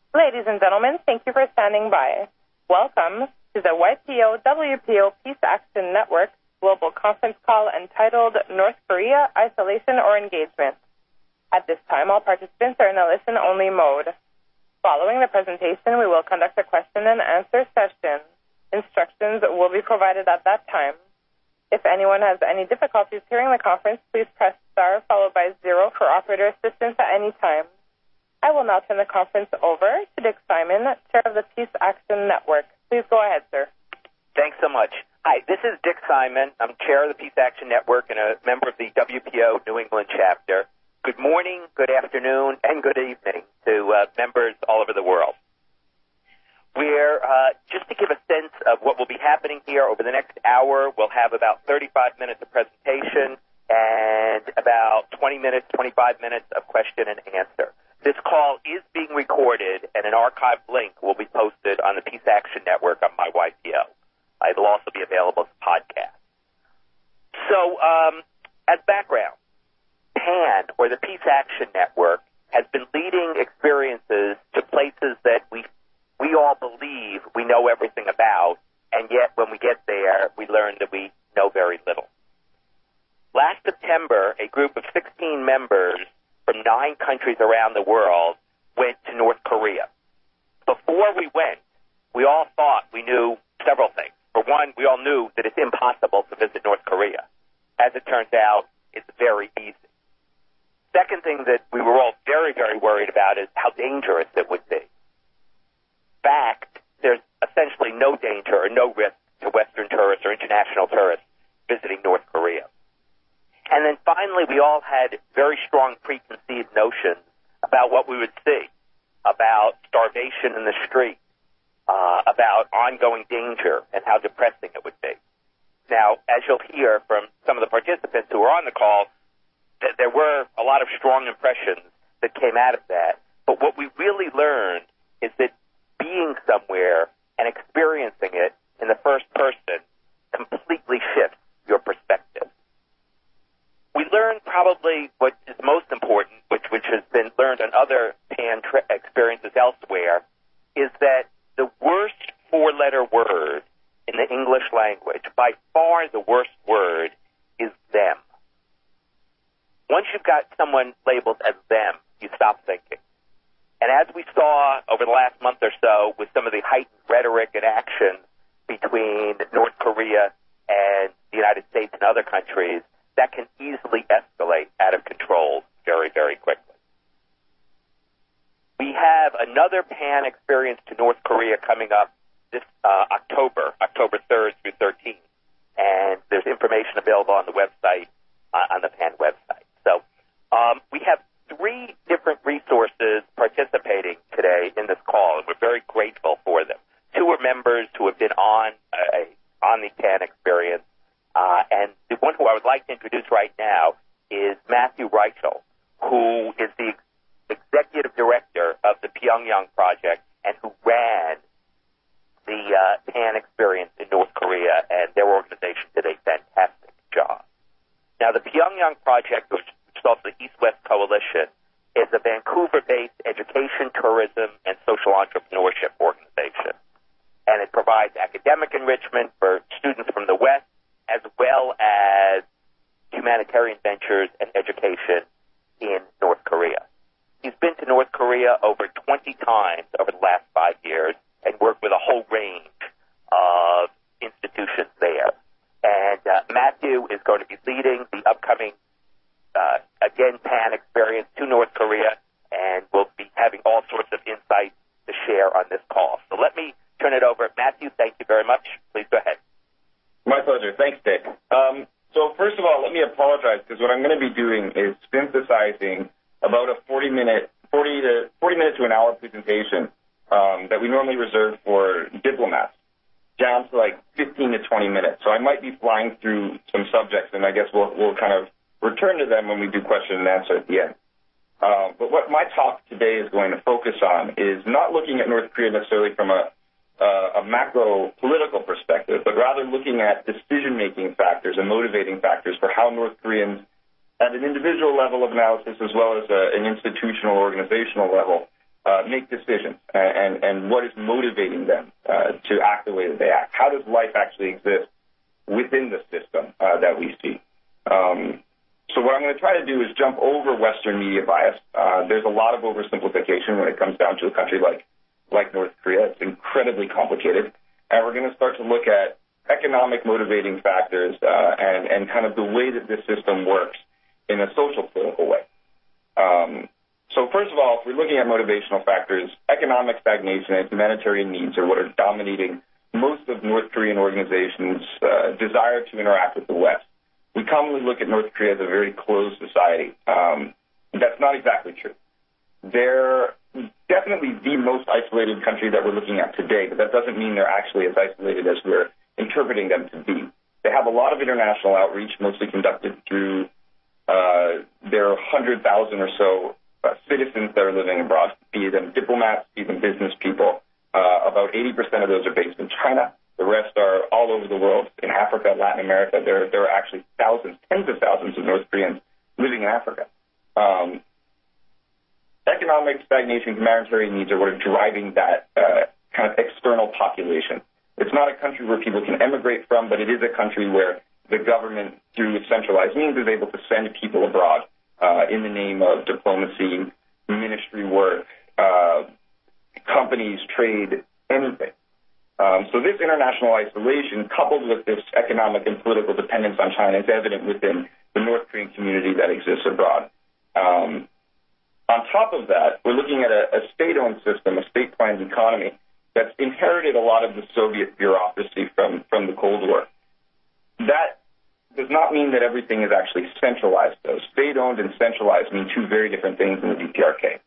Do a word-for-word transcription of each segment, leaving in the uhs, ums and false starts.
Ladies and gentlemen, thank you for standing by. Welcome to the Y P O W P O Peace Action Network global conference call entitled North Korea Isolation or Engagement. At this time, all participants are in a listen-only mode. Following the presentation, we will conduct a question and answer session. Instructions will be provided at that time. If anyone has any difficulties hearing the conference, please press star followed by zero for operator assistance at any time. I will now turn the conference over to Dick Simon, Chair of the Peace Action Network. Please go ahead, sir. Thanks so much. Hi, this is Dick Simon. I'm Chair of the Peace Action Network and a member of the W P O New England chapter. Good morning, good afternoon, and good evening to uh, members all over the world. We're, uh, just to give a sense of what will be happening here over the next hour, we'll have about thirty-five minutes of presentation and about twenty minutes, twenty-five minutes of question and answer. This call is being recorded, and an archived link will be posted on the Peace Action Network on my Y P O. It'll also be available as a podcast. So, um, as background, PAN, or the Peace Action Network, has been leading experiences to places that we we all believe we know everything about, and yet when we get there, we learn that we know very little. Last September, a group of sixteen members from nine countries around the world went to North Korea. Before we went, we all thought we knew several things. For one, we all knew that it's impossible to visit North Korea. As it turns out, it's very easy. Second thing that we were all very, very worried about is how dangerous it would be. In fact, there's essentially no danger or no risk to Western tourists or international tourists visiting North Korea. And then finally, we all had very strong preconceived notions about what we would see, about starvation in the street, uh, about ongoing danger and how depressing it would be. Now, as you'll hear from some of the participants who were on the call, th- there were a lot of strong impressions that came out of that. But what we really learned is that being somewhere and experiencing it in the first person completely shifts your perspective. We learned probably what is most important, which, which has been learned on other PAN tri- experiences elsewhere, is that the worst four-letter word in the English language, by far the worst word, is them. Once you've got someone labeled as them, you stop thinking. And as we saw over the last month or so with some of the heightened rhetoric and action between North Korea and the United States and other countries, that can easily escalate out of control very, very quickly. We have another PAN experience to North Korea coming up this uh, October, October third through thirteenth, and there's information available on the website, uh, on the PAN website. So um, we have three different resources participating today in this call, and we're very grateful for them. Two are members who have been on uh, on the PAN experience. Uh, and the one who I would like to introduce right now is Matthew Reichel, who is the executive director of the Pyongyang Project and who ran the uh, PAN experience in North Korea, and their organization did a fantastic job. Now, the Pyongyang Project, which is also the East-West Coalition, is a Vancouver-based education, tourism, and social entrepreneurship organization. And it provides academic enrichment for students from the West, as well as humanitarian ventures and education in North Korea. He's been to North Korea over twenty times over the last five years and worked with a whole range of institutions there. And uh, Matthew is going to be leading the upcoming, uh, again, PAN experience to North Korea, and will be having all sorts of insights to share on this call. So let me turn it over. Matthew, thank you very much. Please go ahead. My pleasure. Thanks, Dick. Um, so first of all, let me apologize, because what I'm going to be doing is synthesizing about a forty minute, forty to forty minute to an hour presentation um, that we normally reserve for diplomats, down to like fifteen to twenty minutes. So I might be flying through some subjects, and I guess we'll we'll kind of return to them when we do question and answer at the end. Uh, but what my talk today is going to focus on is not looking at North Korea necessarily from a Uh, a macro political perspective, but rather looking at decision-making factors and motivating factors for how North Koreans, at an individual level of analysis as well as a, an institutional, organizational level, uh, make decisions and, and, and what is motivating them uh, to act the way that they act. How does life actually exist within the system uh, that we see? Um, so what I'm going to try to do is jump over Western media bias. Uh, there's a lot of oversimplification when it comes down to a country like, like North Korea. It's incredibly complicated. And we're going to start to look at economic motivating factors uh, and, and kind of the way that this system works in a social political way. Um, so first of all, if we're looking at motivational factors, economic stagnation and humanitarian needs are what are dominating most of North Korean organizations' uh, desire to interact with the West. We commonly look at North Korea as a very closed society. Um, that's not exactly true. They're definitely the most isolated country that we're looking at today, but that doesn't mean they're actually as isolated as we're interpreting them to be. They have a lot of international outreach, mostly conducted through uh, their one hundred thousand or so uh, citizens that are living abroad, be them diplomats, be them business people. Uh, about eighty percent of those are based in China. The rest are all over the world, in Africa, Latin America. There, there are actually thousands, tens of thousands of North Koreans living in Africa. Um, economic stagnation, humanitarian needs are what are driving that uh, kind of external population. It's not a country where people can emigrate from, but it is a country where the government, through its centralized means, is able to send people abroad uh, in the name of diplomacy, ministry work, uh, companies, trade, anything. Um, so this international isolation, coupled with this economic and political dependence on China, is evident within the North Korean community that exists abroad. Um, on top of that, we're looking at a, a state-owned system, a state-planned economy, that's inherited a lot of the Soviet bureaucracy from, from the Cold War. That does not mean that everything is actually centralized, though. State-owned and centralized mean two very different things in the D P R K.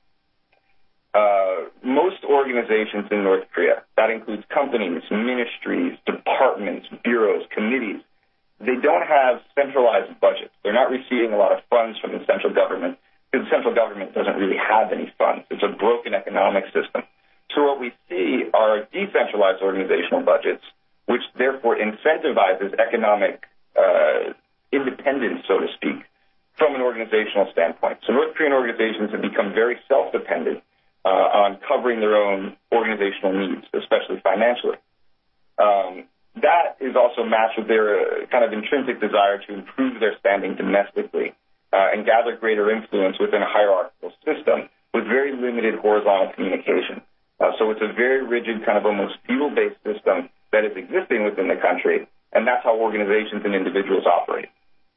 Uh, most organizations in North Korea, that includes companies, ministries, departments, bureaus, committees, they don't have centralized budgets. They're not receiving a lot of funds from the central government because the central government doesn't really have any funds. It's a broken economic system. So what we see are decentralized organizational budgets, which therefore incentivizes economic uh, independence, so to speak, from an organizational standpoint. So North Korean organizations have become very self-dependent Uh, on covering their own organizational needs, especially financially. Um, that is also matched with their uh, kind of intrinsic desire to improve their standing domestically uh, and gather greater influence within a hierarchical system with very limited horizontal communication. Uh, so it's a very rigid, kind of almost feudal-based system that is existing within the country, and that's how organizations and individuals operate.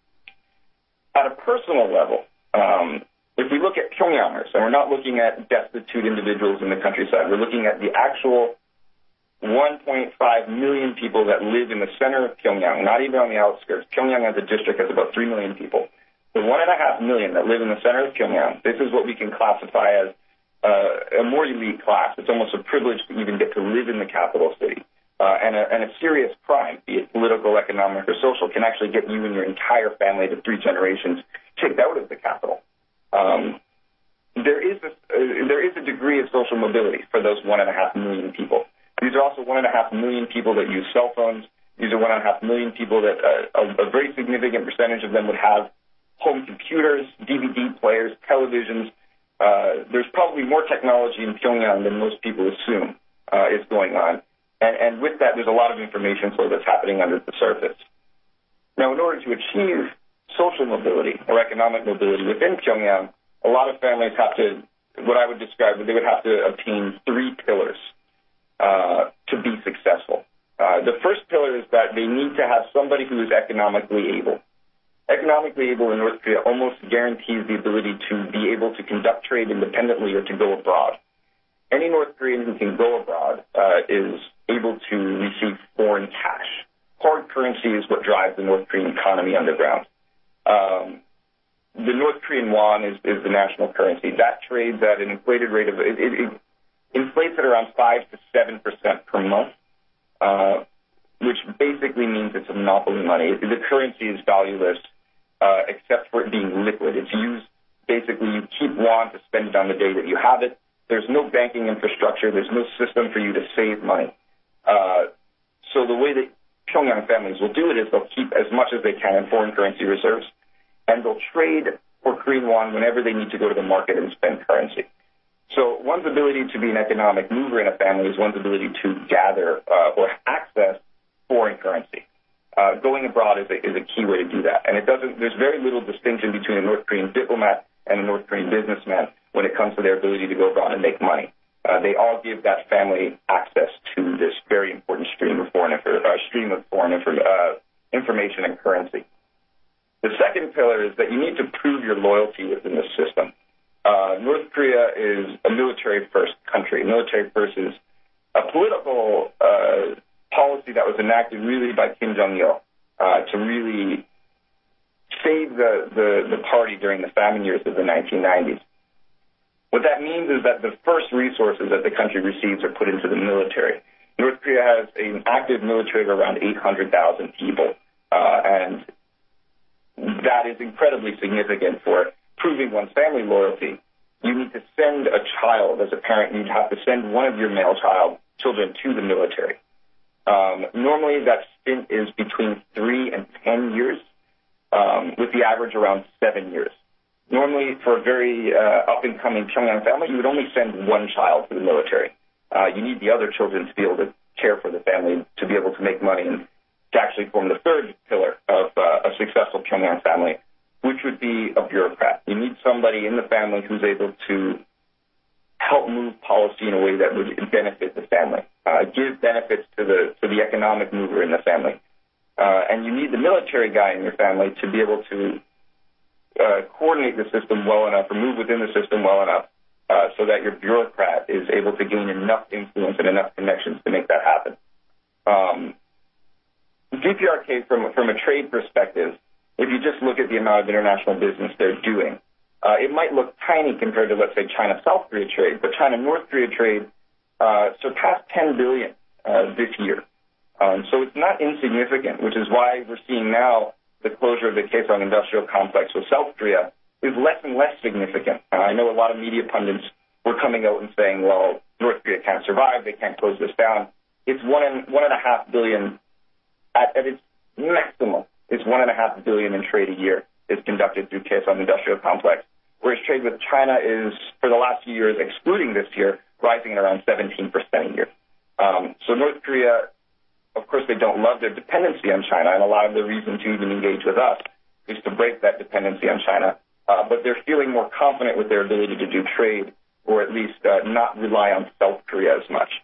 At a personal level, um, if we look at Pyongyangers, and we're not looking at destitute individuals in the countryside, we're looking at the actual one point five million people that live in the center of Pyongyang, not even on the outskirts. Pyongyang as a district has about three million people. The one and a half million that live in the center of Pyongyang, this is what we can classify as uh, a more elite class. It's almost a privilege to even get to live in the capital city. Uh, and, a, and a serious crime, be it political, economic, or social, can actually get you and your entire family to three generations kicked out of the capital. Um, there is a, uh, there is a degree of social mobility for those one and a half million people. These are also one and a half million people that use cell phones. These are one and a half million people that uh, a, a very significant percentage of them would have home computers, D V D players, televisions. Uh, there's probably more technology in Pyongyang than most people assume uh, is going on. And, and with that, there's a lot of information flow that's happening under the surface. Now, in order to achieve social mobility or economic mobility within Pyongyang, a lot of families have to, what I would describe, they would have to obtain three pillars uh, to be successful. Uh, the first pillar is that they need to have somebody who is economically able. Economically able in North Korea almost guarantees the ability to be able to conduct trade independently or to go abroad. Any North Korean who can go abroad uh, is able to receive foreign cash. Hard currency is what drives the North Korean economy underground. Um, the North Korean won is, is the national currency. That trades at an inflated rate of, it, it, it inflates at around five to seven percent per month, uh, which basically means it's a monopoly money. The currency is valueless uh, except for it being liquid. It's used, basically, you keep won to spend it on the day that you have it. There's no banking infrastructure. There's no system for you to save money. Uh, so the way that Pyongyang families will do it is they'll keep as much as they can in foreign currency reserves, and they'll trade for Korean won whenever they need to go to the market and spend currency. So one's ability to be an economic mover in a family is one's ability to gather uh, or access foreign currency. Uh, going abroad is a, is a key way to do that. And it doesn't, there's very little distinction between a North Korean diplomat and a North Korean businessman when it comes to their ability to go abroad and make money. Uh, they all give that family access to this very important stream of foreign, uh, stream of foreign infor- uh, information and currency. The second pillar is that you need to prove your loyalty within the system. Uh, North Korea is a military-first country. Military-first is a political uh, policy that was enacted really by Kim Jong-il uh, to really save the, the, the party during the famine years of the nineteen nineties. What that means is that the first resources that the country receives are put into the military. North Korea has an active military of around eight hundred thousand people, uh, and that is incredibly significant for proving one's family loyalty. You need to send a child, as a parent, you'd have to send one of your male child children to the military. Um, normally, that stint is between three and ten years, um, with the average around seven years. Normally, for a very uh, up-and-coming Pyongyang family, you would only send one child to the military. Uh, you need the other children to be able to care for the family, to be able to make money, and to actually form the third pillar of uh, a successful Pyongyang family, which would be a bureaucrat. You need somebody in the family who's able to help move policy in a way that would benefit the family, uh, give benefits to the to the economic mover in the family. Uh, and you need the military guy in your family to be able to uh, coordinate the system well enough or move within the system well enough uh, so that your bureaucrat is able to gain enough influence and enough connections to make that happen. Um, D P R K, from, from a trade perspective, if you just look at the amount of international business they're doing, uh, it might look tiny compared to, let's say, China-South Korea trade, but China-North Korea trade uh, surpassed ten billion dollars uh, this year. Um, so it's not insignificant, which is why we're seeing now the closure of the Kaesong Industrial Complex with South Korea is less and less significant. Uh, I know a lot of media pundits were coming out and saying, well, North Korea can't survive, they can't close this down. It's one and, one and a half billion at, at its maximum. It's one and a half billion in trade a year is conducted through Kaesong Industrial Complex, whereas trade with China is, for the last few years, excluding this year, rising at around seventeen percent a year. Um, so North Korea, of course, they don't love their dependency on China, and a lot of the reason to even engage with us is to break that dependency on China. Uh, but they're feeling more confident with their ability to do trade, or at least uh, not rely on South Korea as much.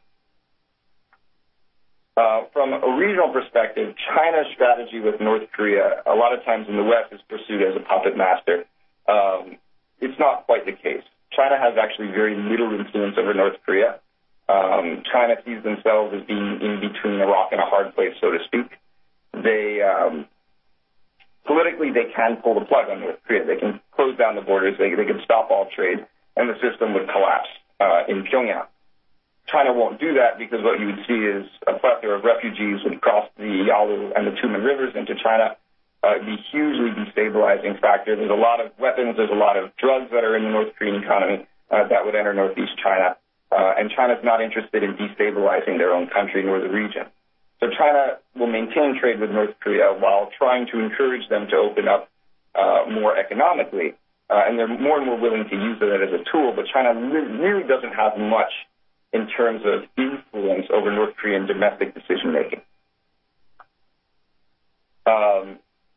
Uh, from a regional perspective, China's strategy with North Korea, a lot of times in the West, is pursued as a puppet master. Um, it's not quite the case. China has actually very little influence over North Korea. Um, China sees themselves as being in between a rock and a hard place, so to speak. They um, politically, they can pull the plug on North Korea. They can close down the borders. They, they can stop all trade, and the system would collapse uh, in Pyongyang. China won't do that because what you would see is a plethora of refugees would cross the Yalu and the Tumen rivers into China. Uh, it'd be a hugely destabilizing factor. There's a lot of weapons, there's a lot of drugs that are in the North Korean economy uh, that would enter northeast China. Uh, and China's not interested in destabilizing their own country nor the region. So China will maintain trade with North Korea while trying to encourage them to open up uh, more economically. Uh, and they're more and more willing to use it as a tool, but China really doesn't have much in terms of influence over North Korean domestic decision-making. Um,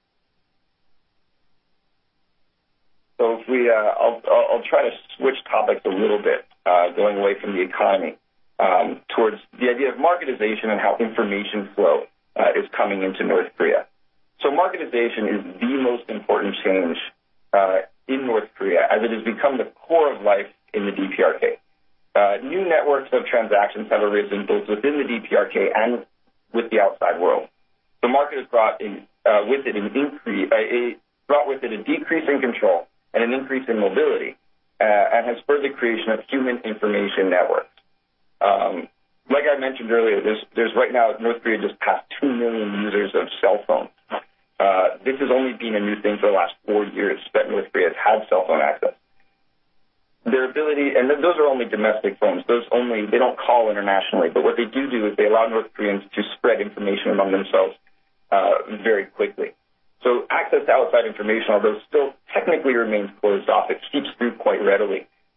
so if we, uh, I'll, I'll try to switch topics a little bit, uh, going away from the economy, um, towards the idea of marketization and how information flow uh, is coming into North Korea. So marketization is the most important change uh, in North Korea, as it has become the core of life in the D P R K. Uh, new networks of transactions have arisen both within the D P R K and with the outside world. The market has brought in, uh, with it an increase, uh, a, brought with it a decrease in control and an increase in mobility, uh, and has spurred the creation of human information networks. Um, like I mentioned earlier, there's, there's right now, North Korea just passed two million users of cell phones. Uh, this has only been a new thing for the last four years that North Korea has had cell phone access. Their ability, and those are only domestic phones. Those only, they don't call internationally. But what they do do is they allow North Koreans to spread information among themselves uh, very quickly. So access to outside information, although still technically remains closed off, it seeps through quite readily.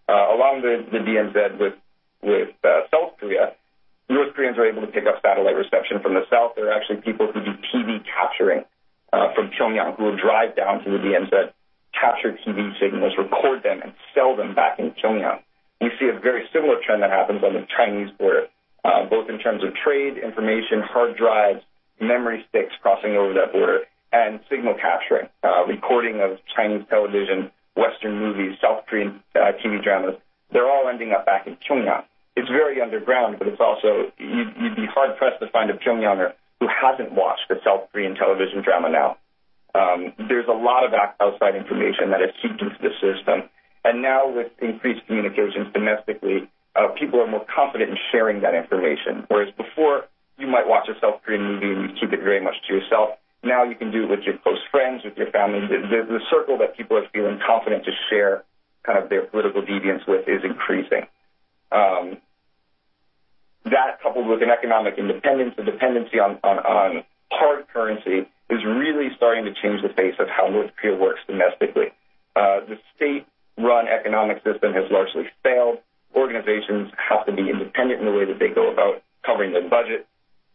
Uh, along the, the D M Z with, with uh, South Korea, North Koreans are able to pick up satellite reception from the south. There are actually people who do T V capturing uh, from Pyongyang who will drive down to the D M Z, capture T V signals, record them, and sell them back in Pyongyang. We see a very similar trend that happens on the Chinese border, uh, both in terms of trade, information, hard drives, memory sticks crossing over that border, and signal capturing, uh, recording of Chinese television, Western movies, South Korean uh, T V dramas. They're all ending up back in Pyongyang. It's very underground, but it's also, you'd, you'd be hard-pressed to find a Pyongyanger who hasn't watched a South Korean television drama now. Um, there's a lot of outside information that is seeped into the system. And now with increased communications domestically, uh, people are more confident in sharing that information. Whereas before, you might watch a South Korean movie and you keep it very much to yourself. Now you can do it with your close friends, with your family. The, the, the circle that people are feeling confident to share kind of their political deviance with is increasing. Um, that coupled with an economic independence, a dependency on, on, on hard currency, is really starting to change the face of how North Korea works domestically. Uh, the state-run economic system has largely failed. Organizations have to be independent in the way that they go about covering their budget.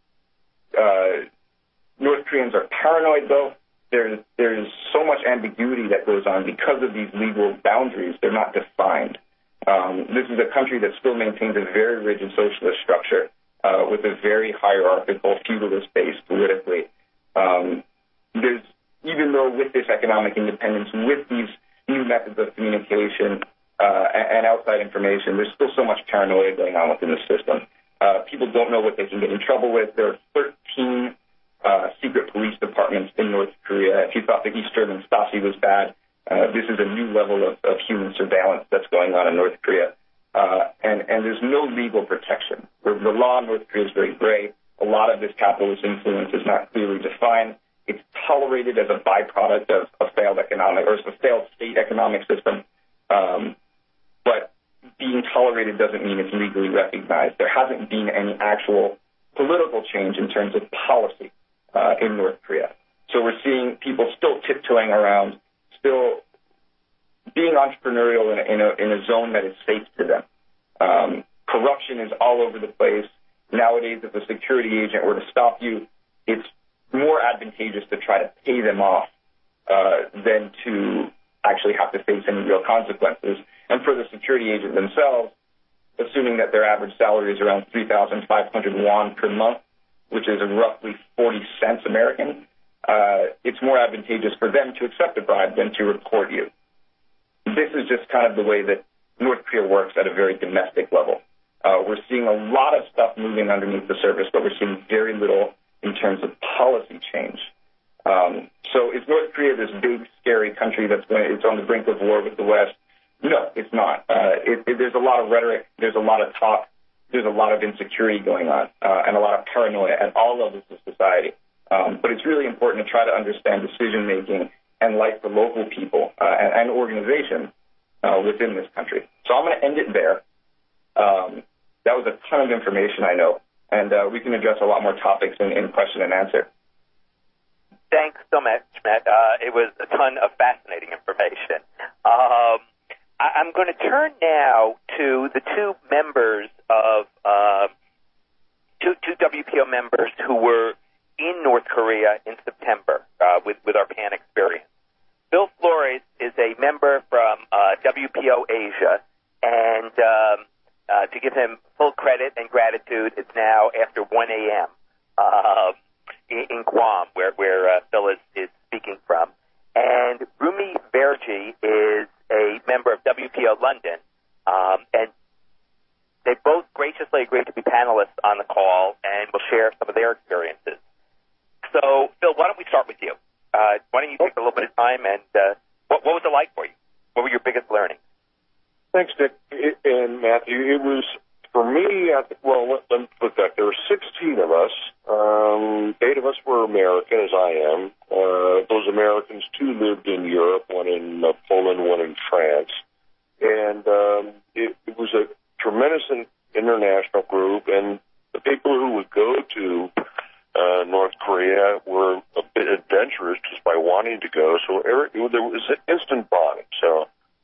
Uh, North Koreans are paranoid, though. There's, there's so much ambiguity that goes on because of these legal boundaries. They're not defined. Um, this is a country that still maintains a very rigid socialist structure uh, with a very hierarchical, feudalist base politically. Um, there's, even though with this economic independence, with these new methods of communication uh, and, and outside information, there's still so much paranoia going on within the system. Uh, people don't know what they can get in trouble with. There are thirteen uh, secret police departments in North Korea. If you thought the East German Stasi was bad, uh, this is a new level of, of human surveillance that's going on in North Korea. Uh, and, and there's no legal protection. The, the law in North Korea is very gray. A lot of this capitalist influence is not clearly defined. It's tolerated as a byproduct of a failed economic or a failed state economic system. Um, but being tolerated doesn't mean it's legally recognized. There hasn't been any actual political change in terms of policy uh, in North Korea. So we're seeing people still tiptoeing around, still being entrepreneurial in a, in a, in a zone that is safe to them. Um, corruption is all over the place. Nowadays, if a security agent were to stop you, it's more advantageous to try to pay them off uh, than to actually have to face any real consequences. And for the security agent themselves, assuming that their average salary is around three thousand five hundred won per month, which is roughly forty cents American, uh, it's more advantageous for them to accept a bribe than to report you. This is just kind of the way that North Korea works at a very domestic level. Uh, we're seeing a lot of stuff moving underneath the surface, but we're seeing very little in terms of policy change. Um, so is North Korea this big, scary country that's going to, it's on the brink of war with the West? No, it's not. Uh, it, it, there's a lot of rhetoric. There's a lot of talk. There's a lot of insecurity going on uh, and a lot of paranoia at all levels of society. Um, but it's really important to try to understand decision-making and life for local people uh, and, and organizations uh, within this country. So I'm going to end it there. Um, that was a ton of information, I know, and uh, we can address a lot more topics in, in question and answer. Thanks so much, Matt. Uh, it was a ton of fascinating information. Um, I, I'm going to turn now to the two members of uh, two, two W P O members who were in North Korea in September uh, with, with our PAN experience. Bill Flores is a member from uh, W P O Asia, and um, uh, to give him full credit and gratitude, it's now after one a.m. Uh, in, in Guam, where, where uh, Phil is, is speaking from. And Rumi Verji is a member of W P O London, um, and they both graciously agreed to be panelists on the call and will share some of their experiences. So, Phil, why don't we start with you? Uh, why don't you take a little bit of time, and uh, what, what was it like for you? What were your biggest learnings? Thanks, Dick it, and Matthew. It was, for me, I, well, let, let me put that. There were sixteen of us. Um, eight of us were American, as I am. Uh, those Americans, two lived in Europe, one in uh, Poland, one in France. And um, it, it was a tremendous international group, and the people who would go to uh, North Korea were a bit adventurous just by wanting to go. So there was an instant bonding. So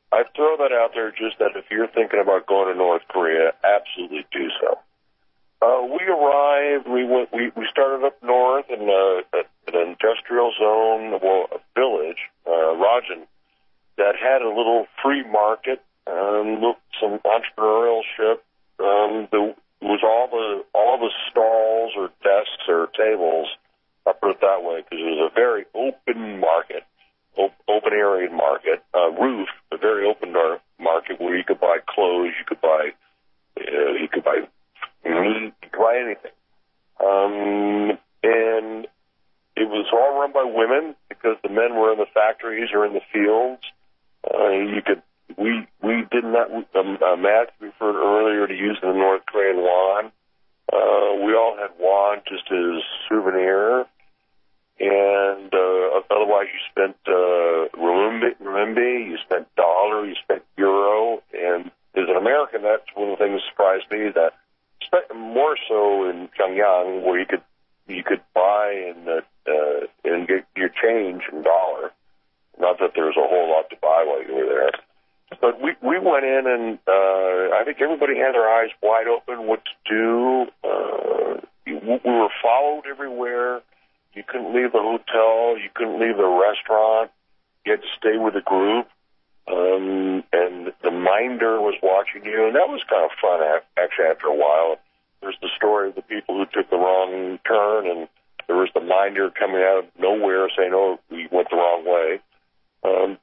I throw that out there just that if you're thinking about going to North Korea, absolutely do so. Uh, we arrived, we went, we, we started up north in uh, an industrial zone, well, a village, uh, Rajan, that had a little free market, um, some entrepreneurship. Um, there was all the all the stalls or desks or tables. I'll put it that way because it was a very open market, op- open area market, uh, roof, a very open market where you could buy clothes, you could buy, uh, you could buy meat, you could buy anything. Um, and it was all run by women because the men were in the factories or in the fields. Uh, you could, we, we did not, um, uh, Matt referred earlier to using the North Korean won. Uh, we all had won just as souvenir. And, uh, otherwise you spent, uh, renminbi, renminbi, you spent dollar, you spent euro. And as an American, that's one of the things that surprised me, that more so in Pyongyang, where you could, you could buy and, uh, uh, and get your change in dollar. Not that there was a whole lot to buy while you were there. But we, we went in and, uh, I think everybody had their eyes wide open what to do. Uh, we were followed everywhere. You couldn't leave the hotel. You couldn't leave the restaurant. You had to stay with a group. Um, and the minder was watching you. And that was kind of fun, actually, after a while. There's the story of the people who took the wrong turn, and there was the minder coming out of nowhere saying, oh, we went the wrong way. Um,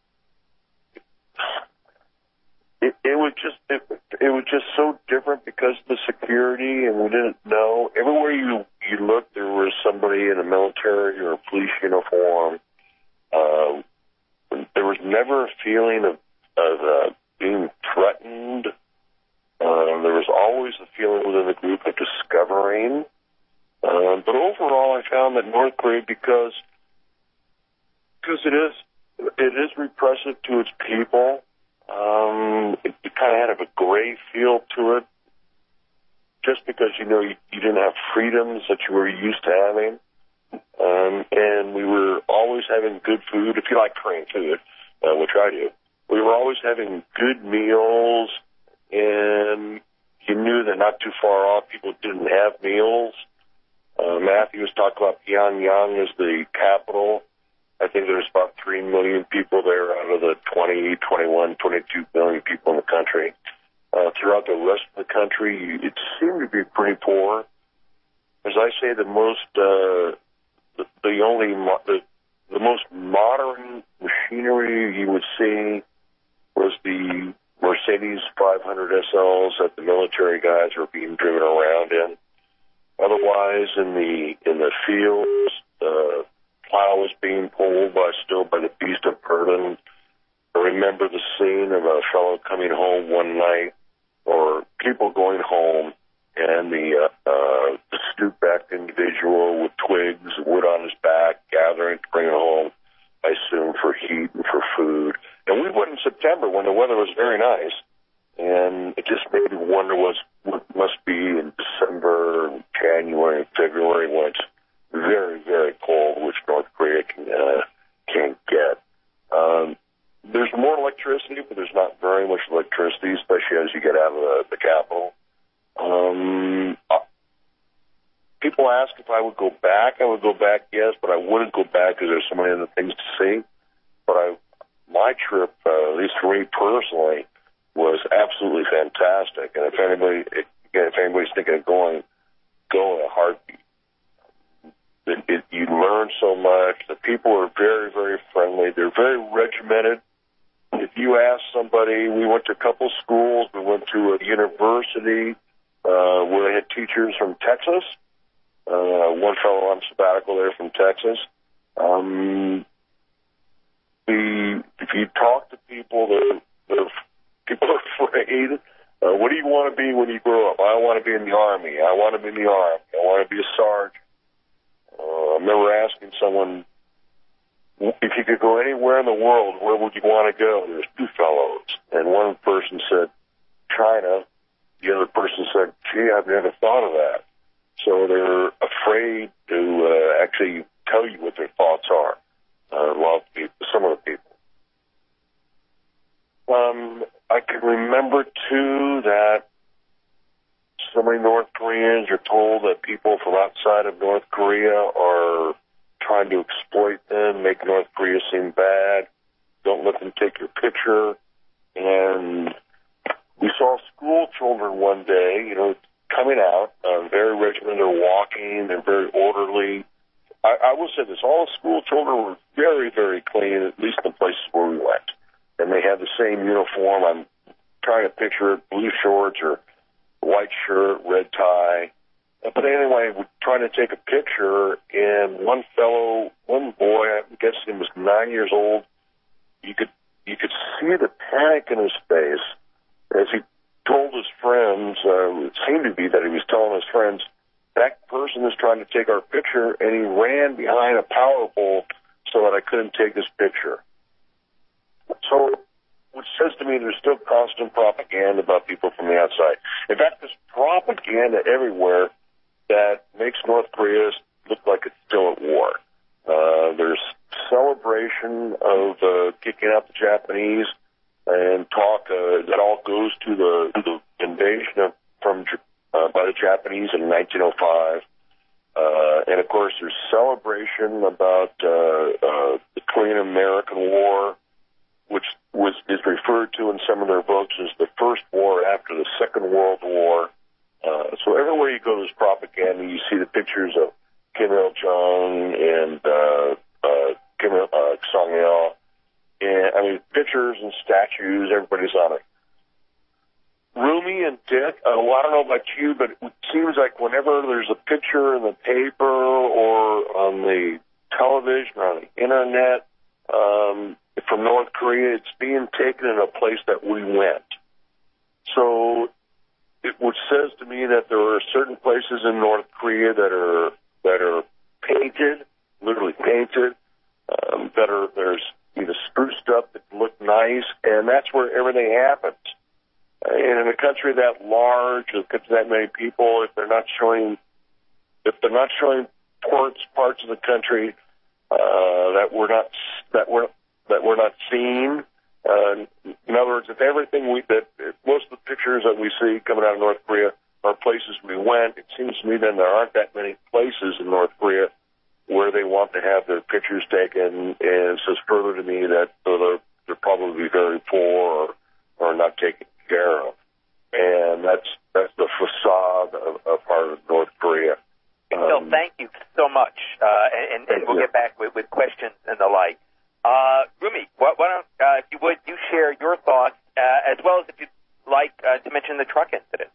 it, it was just it, it was just so different because of the security, and we didn't know. Everywhere you you looked, there was somebody in a military or a police uniform. Uh, there was never a feeling of of uh, being threatened. Uh, there was always a feeling within the group of discovering. Uh, but overall, I found that North Korea, because because it is. It is repressive to its people. Um, it, it kind of had a gray feel to it, just because, you know, you, you didn't have freedoms that you were used to having. Um, and we were always having good food, if you like Korean food, uh, which I do. We were always having good meals, and you knew that not too far off people didn't have meals. Uh, Matthew was talking about Pyongyang as the capital. I think there's about three million people there out of the twenty, twenty-one, twenty-two million people in the country. Uh, throughout the rest of the country, it seemed to be pretty poor. As I say, the most, uh, the, the only, mo- the, the most modern machinery you would see was the Mercedes five hundred S Ls that the military guys were being driven around in. Otherwise, in the in the fields, uh, plow was being pulled by still by the beast of burden. I remember the scene of a fellow coming home one night, or people going home, and the uh, uh, the stoop-backed individual with twigs, wood on his back, gathering to bring it home, I assume for heat and for food. And we went in September when the weather was very nice, and it just made me wonder what's, what must be in December, January, and February when it's very, very cold, which North Korea can, uh, can't get. Um, there's more electricity, but there's not very much electricity, especially as you get out of the, the capital. Um, uh, people ask if I would go back. I would go back, yes, but I wouldn't go back because there's so many other things to see. But I, my trip, uh, at least for me personally, was absolutely fantastic. And if anybody, again, if anybody's thinking of going, go in a heartbeat. It, it, you learn so much. The people are very, very friendly. They're very regimented. If you ask somebody, we went to a couple schools. We went to a university uh, where they had teachers from Texas. Uh, one fellow on sabbatical there from Texas. Um, the, if you talk to people, they're, they're, people are afraid. Uh, what do you want to be when you grow up? I want to be in the Army. I want to be in the Army. I want to be a sergeant. Uh, I remember asking someone, if you could go anywhere in the world, where would you want to go? There's two fellows. And one person said, China. The other person said, gee, I've never thought of that. So they're afraid to uh, actually tell you what their thoughts are. Uh, a lot of people, some of the people. Um, I can remember, too, that so many North Koreans are told that people from outside of North Korea are trying to exploit them, make North Korea seem bad, don't let them take your picture. And we saw school children one day, you know, coming out, uh, very regimented, they're walking, they're very orderly. I, I will say this, all the school children were very, very clean, at least the places where we went. And they had the same uniform. I'm trying to picture it, blue shorts or white shirt, red tie. But anyway, we're trying to take a picture, and one fellow, one boy, I guess he was nine years old, you could you could see the panic in his face as he told his friends, uh, it seemed to be that he was telling his friends, that person is trying to take our picture, and he ran behind a power pole so that I couldn't take his picture. So, which says to me there's still constant propaganda about people from the outside. In fact, there's propaganda everywhere that makes North Korea look like it's still at war. Uh, there's celebration of uh, kicking out the Japanese and talk uh, that all goes to the, to the invasion of, from uh, by the Japanese in nineteen oh five. Uh, and, of course, there's celebration about uh, uh, the Korean American War, which was is referred to in some of their books as the first war after the Second World War. Uh, so everywhere you go, there's propaganda. You see the pictures of Kim Il-jung and uh, uh, Kim Il, uh, Song-il. And, I mean, pictures and statues, everybody's on it. Rumi and Dick, uh, well, I don't know about you, but it seems like whenever there's a picture in the paper or on the television or on the Internet um, from North Korea, it's being taken in a place that we went. So it which says to me that there are certain places in North Korea that are that are painted, literally painted, um, that are there's either spruced up that look nice, and that's where everything happens. And in a country that large, with that many people, if they're not showing, if they're not showing parts parts of the country uh, that we're not that we're that we're not seeing. Uh, in other words, if everything we that if most of the pictures that we see coming out of North Korea are places we went, it seems to me then there aren't that many places in North Korea where they want to have their pictures taken, and it says further to me that they're, they're probably very poor or, or not taken care of, and that's that's the facade of, of part of North Korea. Um, Phil, thank you so much, uh, and, and we'll you. get back with, with questions and the like. Uh, Rumi, why, why don't, uh, if you would, you share your thoughts, uh, as well as if you'd like uh, to mention the truck incident.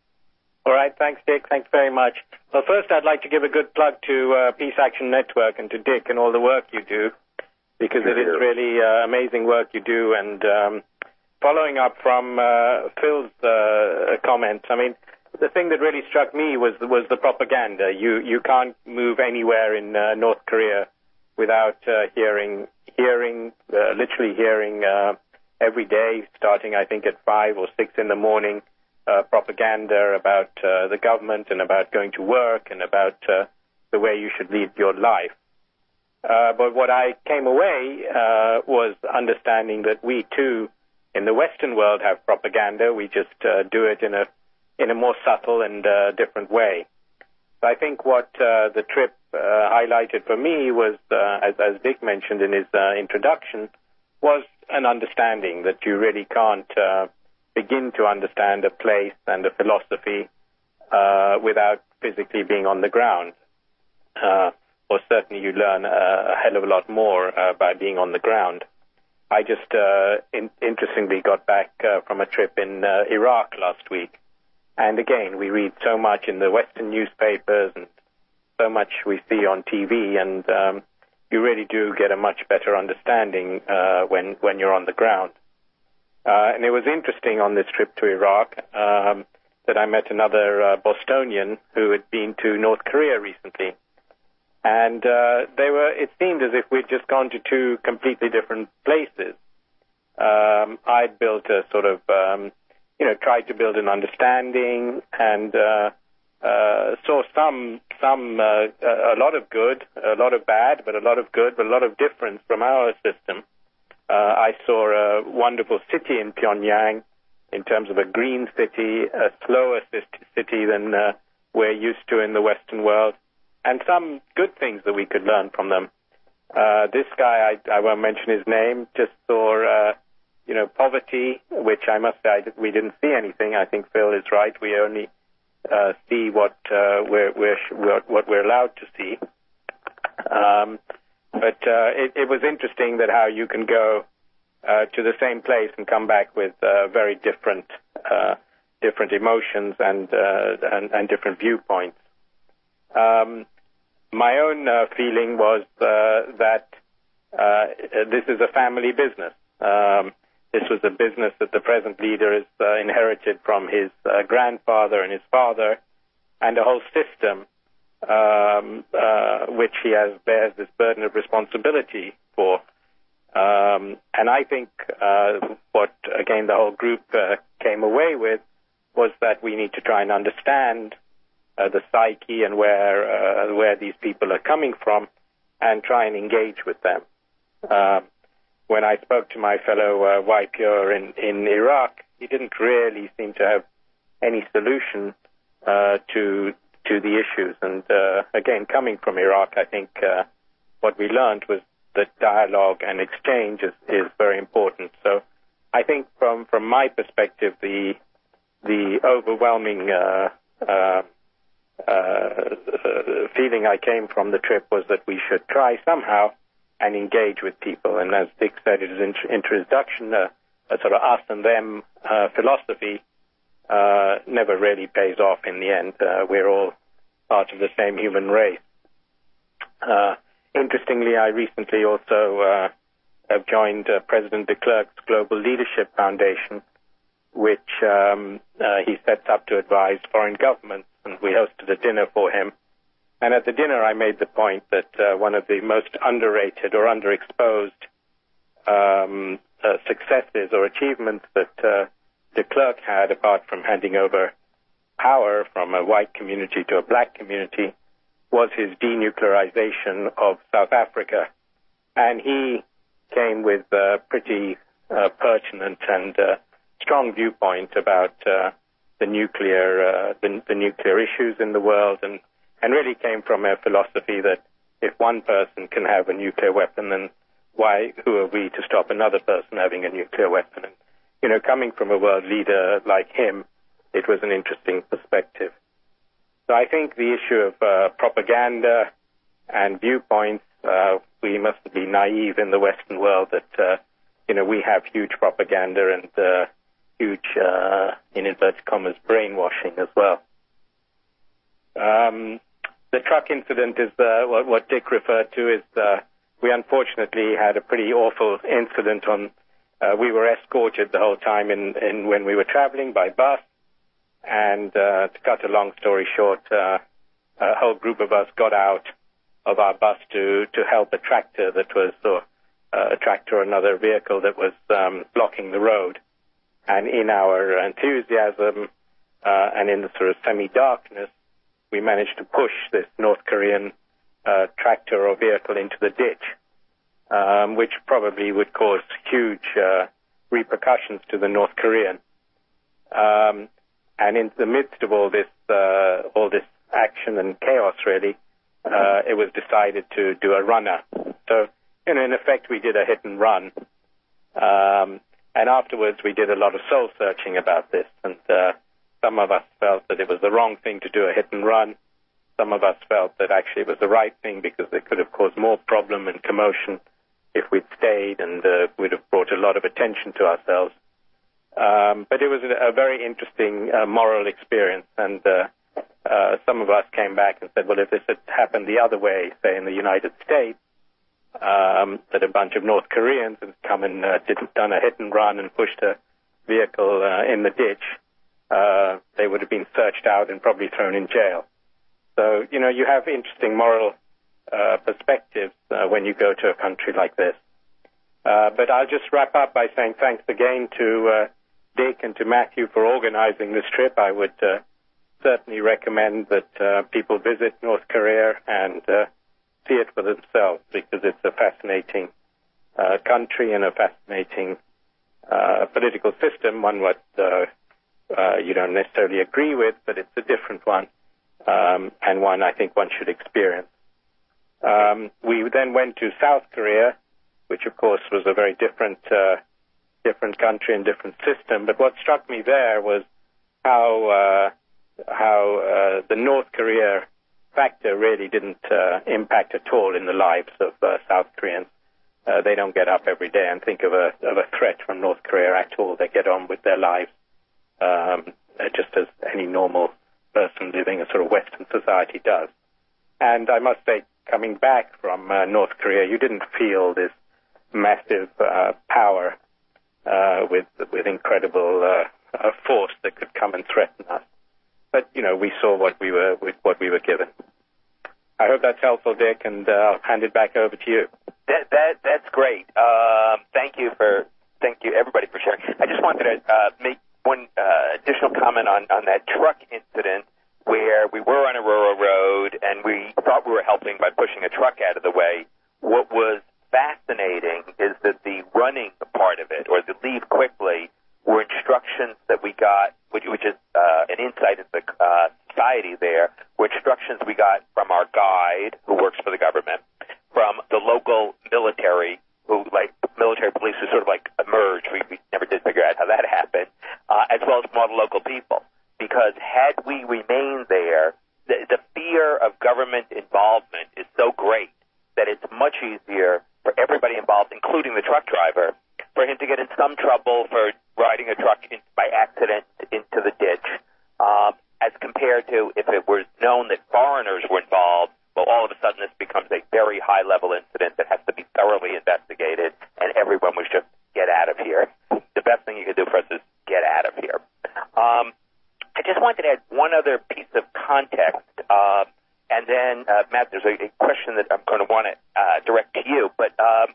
All right, thanks, Dick. Thanks very much. Well, first, I'd like to give a good plug to uh, Peace Action Network and to Dick and all the work you do, because it is really uh, amazing work you do. And um, following up from uh, Phil's uh, comments, I mean, the thing that really struck me was was the propaganda. You you can't move anywhere in uh, North Korea without uh, hearing hearing uh, literally hearing uh, every day, starting I think at five or six in the morning, uh, propaganda about uh, the government and about going to work and about uh, the way you should lead your life. Uh, but what I came away uh, was understanding that we too, in the Western world, have propaganda. We just uh, do it in a in a more subtle and uh, different way. So I think what uh, the trip uh, highlighted for me was, uh, as, as Dick mentioned in his uh, introduction, was an understanding that you really can't uh, begin to understand a place and a philosophy uh, without physically being on the ground. Uh, or certainly you learn a, a hell of a lot more uh, by being on the ground. I just uh, in, interestingly got back uh, from a trip in uh, Iraq last week. And again, we read so much in the Western newspapers and so much we see on T V, and um, you really do get a much better understanding uh, when, when you're on the ground. Uh, and it was interesting on this trip to Iraq um, that I met another uh, Bostonian who had been to North Korea recently. And uh, they were. It seemed as if we'd just gone to two completely different places. Um, I'd built a sort of... Um, you know, tried to build an understanding and uh, uh, saw some, some, uh, a lot of good, a lot of bad, but a lot of good, but a lot of difference from our system. Uh, I saw a wonderful city in Pyongyang in terms of a green city, a slower city than uh, we're used to in the Western world, and some good things that we could learn from them. Uh, this guy, I, I won't mention his name, just saw, uh, you know, poverty, which I must say I, we didn't see anything. I think Phil is right. We only uh, see what, uh, we're, we're, what we're allowed to see. Um, but uh, it, it was interesting that how you can go uh, to the same place and come back with uh, very different uh, different emotions and, uh, and, and different viewpoints. Um, My own uh, feeling was uh, that uh, this is a family business. Um, this was a business that the present leader has uh, inherited from his uh, grandfather and his father, and a whole system um, uh, which he has bears this burden of responsibility for. Um, and I think uh, what, again, the whole group uh, came away with was that we need to try and understand Uh, the psyche and where uh, where these people are coming from, and try and engage with them. Uh, when I spoke to my fellow uh, Waipior in, in Iraq, he didn't really seem to have any solution uh, to to the issues. And uh, again, coming from Iraq, I think uh, what we learned was that dialogue and exchange is, is very important. So I think from from my perspective, the the overwhelming uh, uh, Uh, uh, feeling I came from the trip was that we should try somehow and engage with people. And as Dick said in his int- introduction, uh, a sort of us and them uh, philosophy uh, never really pays off in the end. Uh, we're all part of the same human race. Uh, interestingly, I recently also uh, have joined uh, President de Klerk's Global Leadership Foundation, which um, uh, he sets up to advise foreign governments. And we hosted a dinner for him. And at the dinner, I made the point that uh, one of the most underrated or underexposed um, uh, successes or achievements that uh, de Klerk had, apart from handing over power from a white community to a black community, was his denuclearization of South Africa. And he came with a pretty uh, pertinent and uh, strong viewpoint about uh, the nuclear uh, the, the nuclear issues in the world, and, and really came from a philosophy that if one person can have a nuclear weapon, then why, who are we to stop another person having a nuclear weapon? And, you know, coming from a world leader like him, it was an interesting perspective. So I think the issue of uh, propaganda and viewpoints, uh, we mustn't be naive in the Western world that, uh, you know, we have huge propaganda and uh, huge, uh, in inverted commas, brainwashing as well. Um, the truck incident is uh, what, what Dick referred to. Is uh, we unfortunately had a pretty awful incident on. Uh, we were escorted the whole time in, in when we were traveling by bus, and uh, to cut a long story short, uh, a whole group of us got out of our bus to to help a tractor that was, or uh, a tractor or another vehicle that was um, blocking the road. And in our enthusiasm uh, and in the sort of semi-darkness, we managed to push this North Korean uh, tractor or vehicle into the ditch, um, which probably would cause huge uh, repercussions to the North Korean. Um, and in the midst of all this, uh, all this action and chaos, really, uh, it was decided to do a runner. So, you know, in effect, we did a hit and run. Um, And afterwards, we did a lot of soul searching about this. And uh, some of us felt that it was the wrong thing to do a hit and run. Some of us felt that actually it was the right thing because it could have caused more problem and commotion if we'd stayed, and uh, would have brought a lot of attention to ourselves. Um, but it was a, a very interesting uh, moral experience. And uh, uh, some of us came back and said, well, if this had happened the other way, say in the United States, Um, that a bunch of North Koreans had come and uh, did, done a hit and run and pushed a vehicle uh, in the ditch, uh, they would have been searched out and probably thrown in jail. So, you know, you have interesting moral uh, perspectives uh, when you go to a country like this. Uh, but I'll just wrap up by saying thanks again to uh, Dick and to Matthew for organizing this trip. I would uh, certainly recommend that uh, people visit North Korea and uh, see it for themselves, because it's a fascinating uh, country and a fascinating uh, political system, one what uh, uh, you don't necessarily agree with, but it's a different one, um, and one I think one should experience. Um, we then went to South Korea, which of course was a very different uh, different country and different system. But what struck me there was how uh, how uh, the North Korea factor really didn't uh, impact at all in the lives of uh, South Koreans. Uh, they don't get up every day and think of a of a threat from North Korea at all. They get on with their lives um, just as any normal person living a sort of Western society does. And I must say, coming back from uh, North Korea, you didn't feel this massive uh, power uh, with with incredible uh, uh, force that could come and threaten us. But you know, we saw what we were with what we were given. I hope that's helpful, Dick, and uh, I'll hand it back over to you. That that that's great. Um, thank you for thank you everybody for sharing. I just wanted to uh, make one uh, additional comment on on that truck incident where we were on a rural road and we thought we were helping by pushing a truck out of the way. What was fascinating is that the running part of it, or the leave quickly, were instructions that we got, which, which is uh, an insight into the uh, society there, were instructions we got from our guide, who works for the government, from the local military, who, like, military police who sort of, like, emerged. We, we never did figure out how that happened, uh, as well as from all the local people. Because had we remained there, the, the fear of government involvement is so great that it's much easier for everybody involved, including the truck driver, for him to get in some trouble for riding a truck in, by accident into the ditch, um, as compared to if it was known that foreigners were involved. Well, all of a sudden this becomes a very high-level incident that has to be thoroughly investigated, and everyone was just, get out of here. The best thing you can do for us is get out of here. Um, I just wanted to add one other piece of context, uh, and then, uh, Matt, there's a, a question that I'm going to want to uh, direct to you, but um,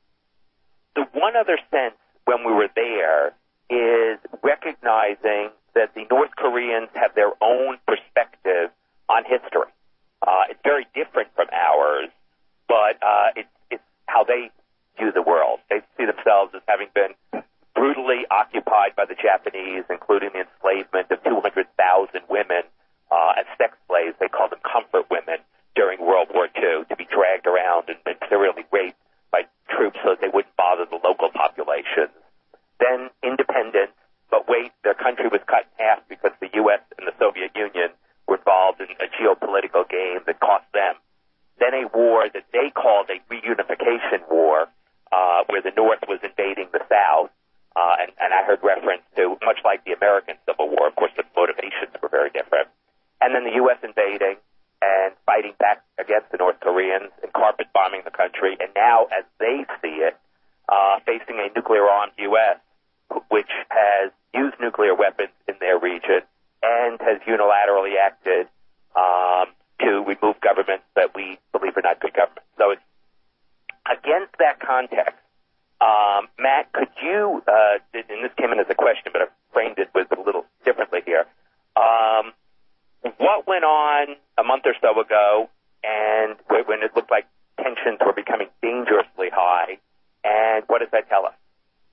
the one other sense when we were there is recognizing that the North Koreans have their own perspective on history. Uh, it's very different from ours, but uh, it's, it's how they view the world. They see themselves as having been brutally occupied by the Japanese, including the enslavement of two hundred thousand women uh, as sex slaves. They called them comfort women during World War Two, to be dragged around and, and serially raped by troops so that they wouldn't bother the local populations. Then independence, but wait, their country was cut in half because the U S and the Soviet Union were involved in a geopolitical game that cost them. Then a war that they called a reunification war, uh, where the North was invading the South. Uh, and, and I heard reference to, much like the American Civil War, of course, the motivations were very different. And then the U S invading and fighting back against the North Koreans and carpet bombing the country. And now, as they see it, uh, facing a nuclear-armed U S, which has used nuclear weapons in their region and has unilaterally acted um, to remove governments that we believe are not good governments. So it's against that context. Um, Matt, could you, uh, and this came in as a question, but I framed it with a little differently here. Um, what went on a month or so ago, and when it looked like tensions were becoming dangerously high, and what does that tell us?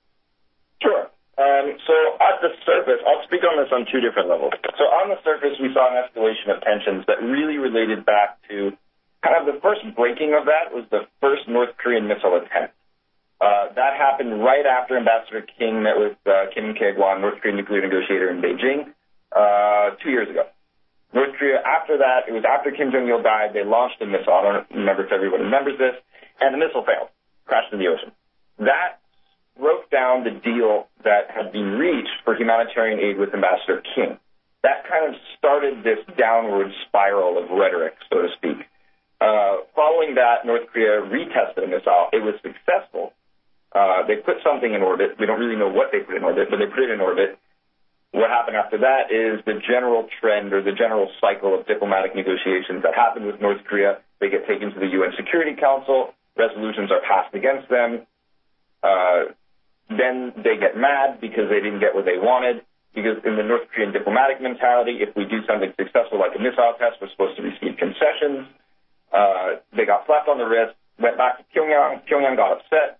Sure. Um, so at the surface, I'll speak on this on two different levels. So on the surface, we saw an escalation of tensions that really related back to kind of the first breaking of that was the first North Korean missile attempt. Uh, that happened right after Ambassador King met with uh, Kim Kae-gwan, North Korean nuclear negotiator in Beijing, uh, two years ago. North Korea, after that, it was after Kim Jong-il died, they launched a missile. I don't remember if everyone remembers this, and the missile failed, crashed in the ocean. That broke down the deal that had been reached for humanitarian aid with Ambassador King. That kind of started this downward spiral of rhetoric, so to speak. Uh, following that, North Korea retested a missile. It was successful. Uh, they put something in orbit. We don't really know what they put in orbit, but they put it in orbit. What happened after that is the general trend or the general cycle of diplomatic negotiations that happened with North Korea. They get taken to the U N Security Council. Resolutions are passed against them. Uh, then they get mad because they didn't get what they wanted. Because in the North Korean diplomatic mentality, if we do something successful like a missile test, we're supposed to receive concessions. Uh, they got slapped on the wrist, went back to Pyongyang. Pyongyang got upset.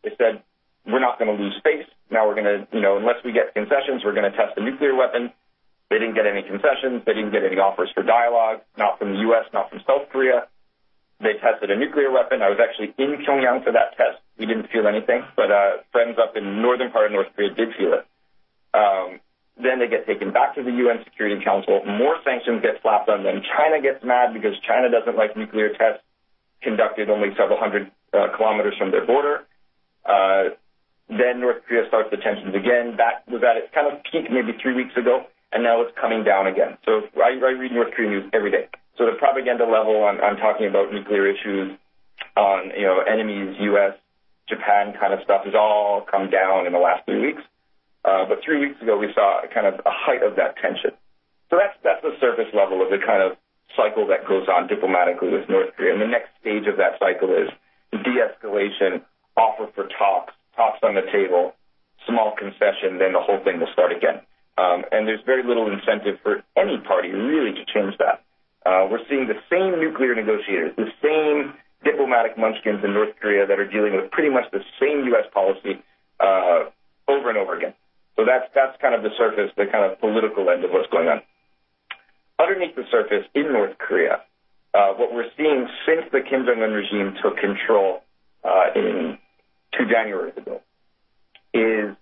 They said, we're not going to lose face. Now we're going to, you know, unless we get concessions, we're going to test a nuclear weapon. They didn't get any concessions. They didn't get any offers for dialogue, not from the U S, not from South Korea. They tested a nuclear weapon. I was actually in Pyongyang for that test. We didn't feel anything, but uh, friends up in the northern part of North Korea did feel it. Um, then they get taken back to the U N Security Council. More sanctions get slapped on them. China gets mad because China doesn't like nuclear tests conducted only several hundred uh, kilometers from their border. Uh, then North Korea starts the tensions again. That was at its kind of peak maybe three weeks ago, and now it's coming down again. So I, I read North Korean news every day. So the propaganda level on, on talking about nuclear issues, on, you know, enemies, U S, Japan kind of stuff has all come down in the last three weeks. Uh, but three weeks ago, we saw kind of a height of that tension. So that's, that's the surface level of the kind of cycle that goes on diplomatically with North Korea. And the next stage of that cycle is de-escalation, offer for talks, talks on the table, small concession, then the whole thing will start again. Um, and there's very little incentive for any party really to change that. Uh, we're seeing the same nuclear negotiators, the same diplomatic munchkins in North Korea that are dealing with pretty much the same U S policy uh, over and over again. So that's that's kind of the surface, the kind of political end of what's going on. Underneath the surface in North Korea, uh, what we're seeing since the Kim Jong-un regime took control uh, in two Januaries ago is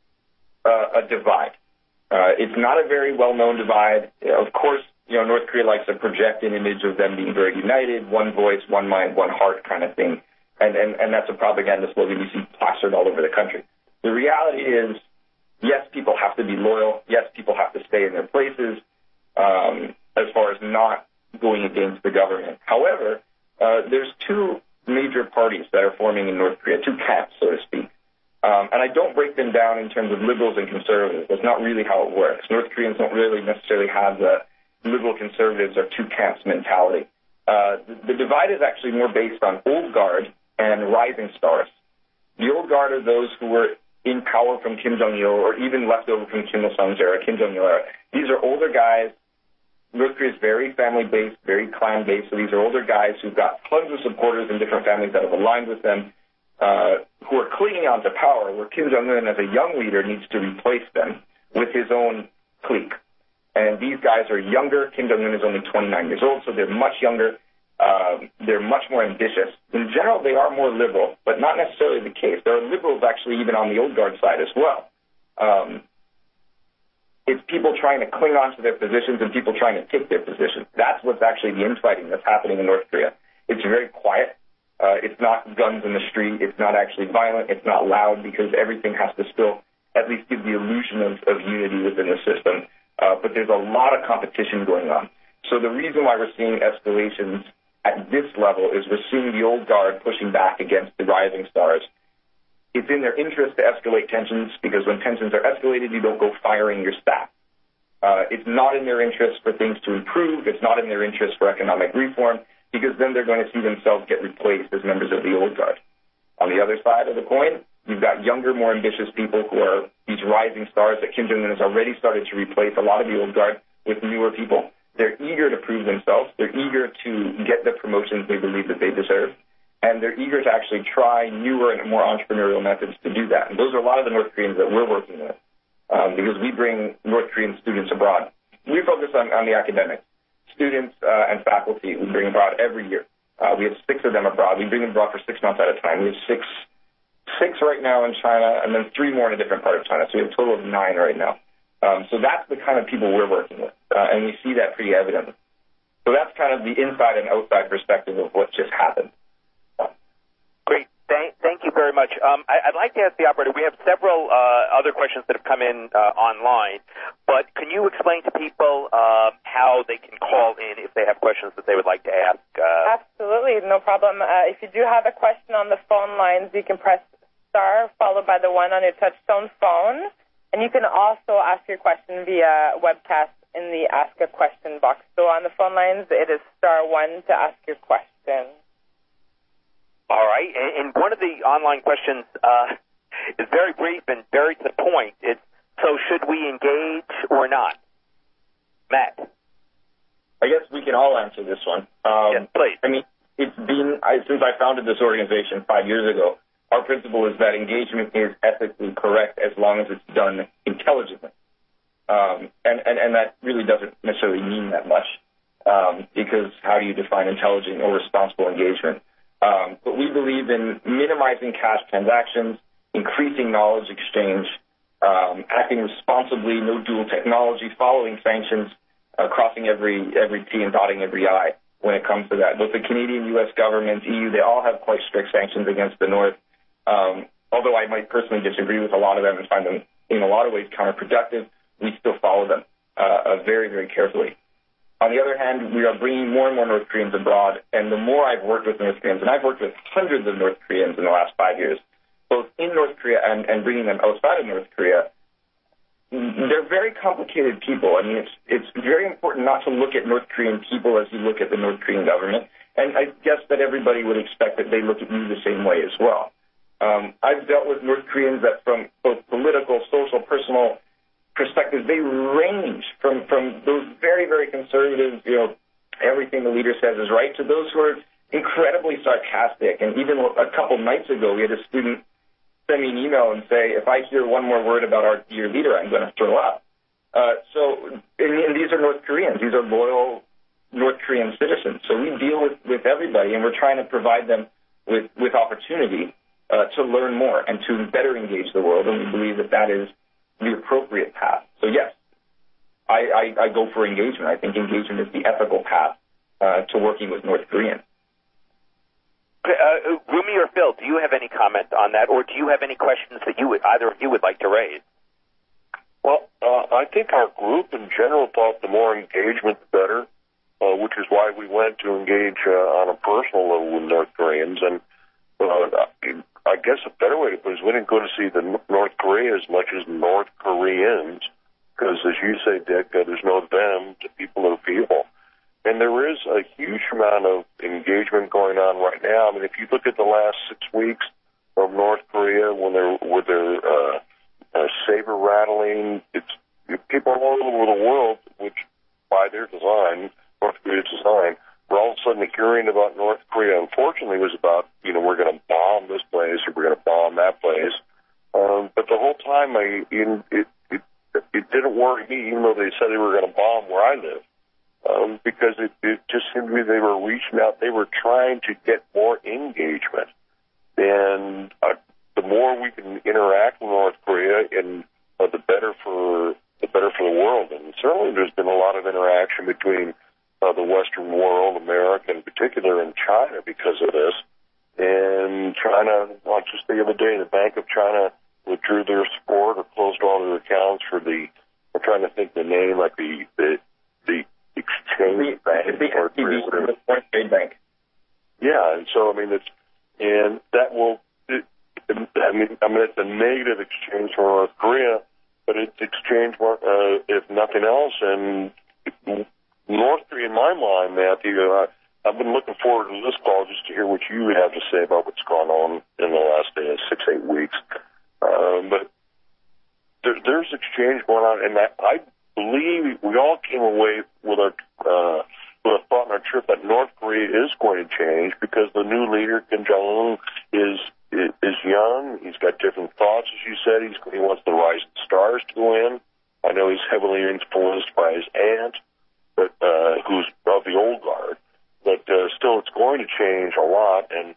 uh, a divide. Uh, it's not a very well-known divide. Of course, you know, North Korea likes to project an image of them being very united, one voice, one mind, one heart kind of thing. And, and, and that's a propaganda slogan you see plastered all over the country. The reality is, yes, people have to be loyal. Yes, people have to stay in their places um, as far as not going against the government. However, uh, there's two major parties that are forming in North Korea, two camps, so to speak. Um, and I don't break them down in terms of liberals and conservatives. That's not really how it works. North Koreans don't really necessarily have the liberal conservatives or two camps mentality. Uh, the, the divide is actually more based on old guard and rising stars. The old guard are those who were in power from Kim Jong-il or even left over from Kim Il-sung's era, Kim Jong-il era. These are older guys. North Korea is very family-based, very clan-based, so these are older guys who've got tons of supporters in different families that have aligned with them, uh, who are clinging on to power, where Kim Jong-un, as a young leader, needs to replace them with his own clique. And these guys are younger. Kim Jong-un is only twenty-nine years old, so they're much younger. Um, they're much more ambitious. In general, they are more liberal, but not necessarily the case. There are liberals actually even on the old guard side as well. Um, it's people trying to cling on to their positions and people trying to take their positions. That's what's actually the infighting that's happening in North Korea. It's very quiet. Uh, it's not guns in the street. It's not actually violent. It's not loud because everything has to still at least give the illusion of, of unity within the system. Uh, but there's a lot of competition going on. So the reason why we're seeing escalations at this level is we're seeing the old guard pushing back against the rising stars. It's in their interest to escalate tensions because when tensions are escalated, you don't go firing your staff. Uh, it's not in their interest for things to improve. It's not in their interest for economic reform because then they're going to see themselves get replaced as members of the old guard. On the other side of the coin, you've got younger, more ambitious people who are these rising stars that Kim Jong-un has already started to replace a lot of the old guard with newer people. They're eager to prove themselves. They're eager to get the promotions they believe that they deserve. And they're eager to actually try newer and more entrepreneurial methods to do that. And those are a lot of the North Koreans that we're working with um, because we bring North Korean students abroad. We focus on, on the academics. Students uh, and faculty we bring abroad every year. Uh, we have six of them abroad. We bring them abroad for six months at a time. We have six Six right now in China, and then three more in a different part of China. So we have a total of nine right now. Um, so that's the kind of people we're working with, uh, and we see that pretty evidently. So that's kind of the inside and outside perspective of what just happened. Great. Thank, thank you very much. Um, I, I'd like to ask the operator, we have several uh, other questions that have come in uh, online, but can you explain to people uh, how they can call in if they have questions that they would like to ask? Uh, Absolutely, no problem. Uh, if you do have a question on the phone lines, you can press star followed by the one on your touchtone phone, and you can also ask your question via webcast in the Ask a Question box. So on the phone lines, it is star one to ask your question. All right, and, and one of the online questions uh, is very brief and very to the point. It's, so should we engage or not? Matt? I guess we can all answer this one. Um, yes, please. I mean, it's been, I, since I founded this organization five years ago, our principle is that engagement is ethically correct as long as it's done intelligently. Um, and, and, and that really doesn't necessarily mean that much, um, because how do you define intelligent or responsible engagement? Um, but we believe in minimizing cash transactions, increasing knowledge exchange, um, acting responsibly, no dual technology, following sanctions, uh, crossing every every T and dotting every I when it comes to that. Both the Canadian, U S government, E U, they all have quite strict sanctions against the North. Um, although I might personally disagree with a lot of them and find them in a lot of ways counterproductive, we still follow them uh, uh, very, very carefully. On the other hand, we are bringing more and more North Koreans abroad, and the more I've worked with North Koreans, and I've worked with hundreds of North Koreans in the last five years, both in North Korea and, and bringing them outside of North Korea, they're very complicated people. I mean, it's it's very important not to look at North Korean people as you look at the North Korean government, and I guess that everybody would expect that they look at you the same way as well. Um, I've dealt with North Koreans that from both political, social, personal perspectives, they range from, from those very, very conservative, you know, everything the leader says is right, to those who are incredibly sarcastic. And even a couple nights ago, we had a student send me an email and say, if I hear one more word about our dear leader, I'm going to throw up. Uh, so, and, and these are North Koreans. These are loyal North Korean citizens. So we deal with, with everybody, and we're trying to provide them with, with opportunity uh, to learn more and to better engage the world, and we believe that that is the appropriate path. So, yes, I, I, I go for engagement. I think engagement is the ethical path uh, to working with North Koreans. Uh, Rumi or Phil, do you have any comment on that, or do you have any questions that you would, either of you would like to raise? Well, uh, I think our group in general thought the more engagement, the better, uh, which is why we went to engage uh, on a personal level with North Koreans. And uh, I guess a better way to put it is we didn't go to see the North Korea as much as North Koreans, because, as you say, Dick, uh, there's no them to people are people. And there is a huge amount of engagement going on right now. I mean, if you look at the last six weeks of North Korea, when they're with their uh, uh, saber rattling, it's people all over the world, which by their design, North Korea's design, we're all of a sudden hearing about North Korea. Unfortunately, it was about, you know, we're going to bomb this place or we're going to bomb that place. Um, but the whole time, I, it, it, it didn't worry me, even though they said they were going to bomb where I live. Um, because it, it just seemed to me they were reaching out. They were trying to get more engagement. And uh, the more we can interact with North Korea, and uh, the better for the better for the world. And certainly there's been a lot of interaction between uh, the Western world, America in particular, and China because of this. And China, well, just the other day, the Bank of China withdrew their support or closed all their accounts for the, I'm trying to think the name, like the, the, the exchange the, bank. The S T B, the Foreign Trade Bank. Yeah, and so, I mean, it's, and that will, it, I mean, I mean, it's a negative exchange for North Korea, but it's exchange, uh, if nothing else, and North Korea, in my mind, Matthew, uh, I've been looking forward to this call just to hear what you have to say about what's gone on in the last uh, six, eight weeks. Um, but there, there's exchange going on, and I, I believe we all came away with a uh, with a thought on our trip that North Korea is going to change because the new leader, Kim Jong-un, is is young. He's got different thoughts, as you said. He's, he wants the rising stars to go in. I know he's heavily influenced by his aunt, but uh, who's of the old guard. But uh, still, it's going to change a lot. And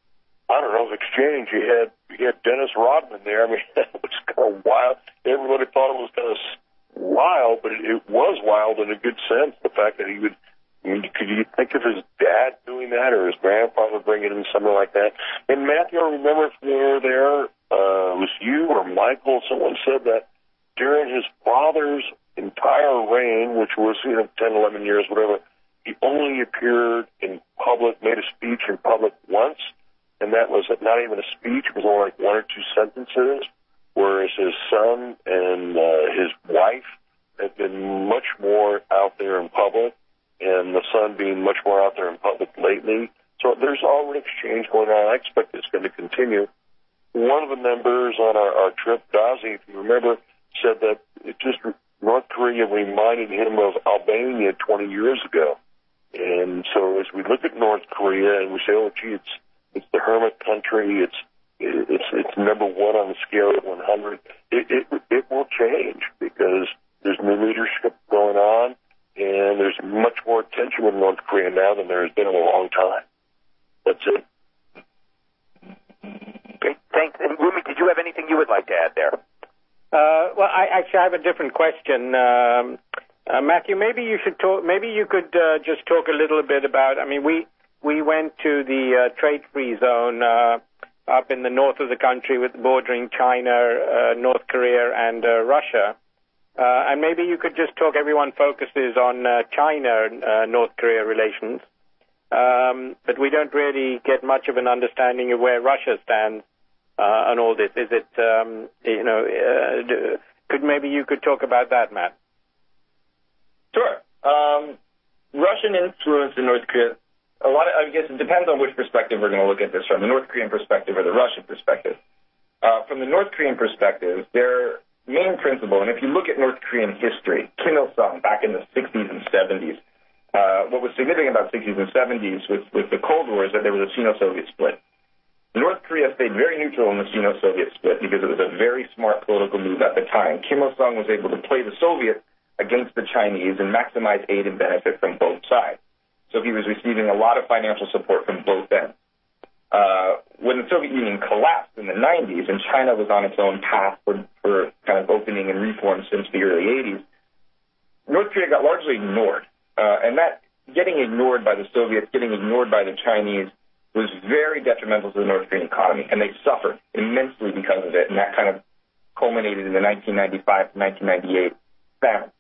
I don't know, exchange. You had you had Dennis Rodman there. I mean, it was kind of wild. Everybody thought it was kind of wild, but it, it was wild in a good sense. The fact that he would, I mean, could you think of his dad doing that or his grandfather bringing in something like that? And Matthew, I remember if we were there, uh, it was you or Michael, someone said that during his father's entire reign, which was, you know, ten, eleven years, whatever, he only appeared in public, made a speech in public once, and that was not even a speech. It was only like one or two sentences, whereas his son and uh, his wife had been much more out there in public, and the son being much more out there in public lately. So there's already exchange going on. I expect it's going to continue. One of the members on our, our trip, Gazi, if you remember, said that it just North Korea reminded him of Albania twenty years ago. And so as we look at North Korea and we say, oh, gee, it's, it's the hermit country, it's it's it's number one on the scale of one hundred. It, it it will change because there's new leadership going on, and there's much more tension with North Korea now than there has been in a long time. That's it. Great, thanks. And Rumi, did you have anything you would like to add there? Uh, well, I actually have a different question. Um, uh, Matthew, maybe you should talk. Maybe you could uh, just talk a little bit about. I mean, we we went to the uh, trade-free zone uh, up in the north of the country, with bordering China, uh, North Korea, and uh, Russia. Uh, and maybe you could just talk. Everyone focuses on uh, China, uh, North Korea relations, um, but we don't really get much of an understanding of where Russia stands uh, on all this. Is it, um, you know, uh, could maybe you could talk about that, Matt? Sure. Um, Russian influence in North Korea. A lot of, I guess it depends on which perspective we're going to look at this from, the North Korean perspective or the Russian perspective. Uh, from the North Korean perspective, their main principle, and if you look at North Korean history, Kim Il-sung back in the sixties and seventies, uh, what was significant about sixties and seventies with, with the Cold War is that there was a Sino-Soviet split. North Korea stayed very neutral in the Sino-Soviet split because it was a very smart political move at the time. Kim Il-sung was able to play the Soviets against the Chinese and maximize aid and benefit from both sides. So he was receiving a lot of financial support from both ends. Uh, when the Soviet Union collapsed in the nineties and China was on its own path for, for kind of opening and reform since the early eighties, North Korea got largely ignored. Uh, and that getting ignored by the Soviets, getting ignored by the Chinese, was very detrimental to the North Korean economy, and they suffered immensely because of it, and that kind of culminated in the nineteen ninety-five to nineteen ninety-eight famine.